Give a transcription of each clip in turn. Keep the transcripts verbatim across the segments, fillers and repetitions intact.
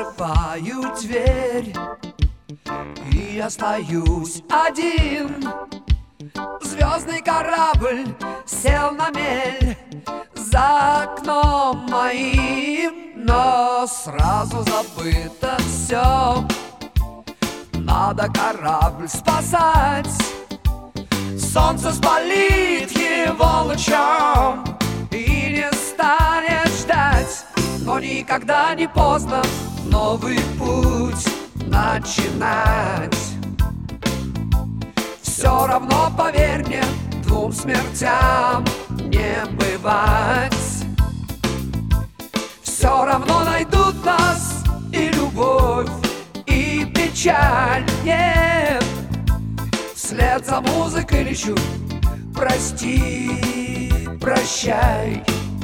закрываю дверь и остаюсь один. Звездный корабль сел на мель за окном моим, но сразу забыто все. Надо корабль спасать, солнце спалит его лучом и не станет ждать. Но никогда не поздно новый путь начинать. Все равно, поверь мне, двум смертям не бывать. Все равно найдут нас и любовь, и печаль. Нет, вслед за музыкой лечу. Прости, прощай.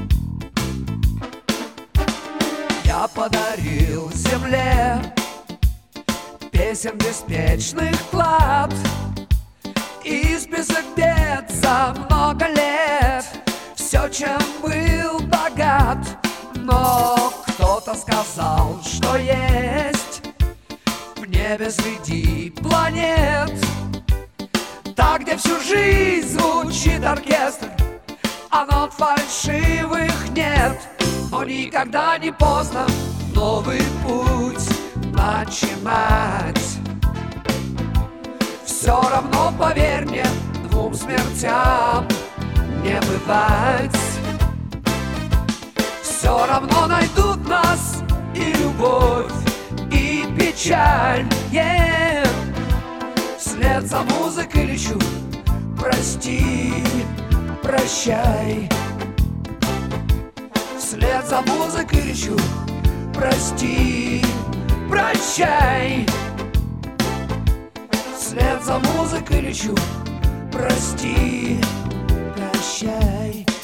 Я подарил земле песен беспечных клад и список бед за много лет. Все, чем был богат. Но кто-то сказал, что есть в небе среди планет та, где всю жизнь звучит оркестр, а нот фальшивых нет. Но никогда не поздно новый путь начинать. Все равно, поверь мне, двум смертям не бывать. Все равно найдут нас и любовь, и печаль. Yeah. Вслед за музыкой лечу. Прости, прощай. Вслед за музыкой лечу. Прости, прощай. Вслед за музыкой лечу. Прости, прощай.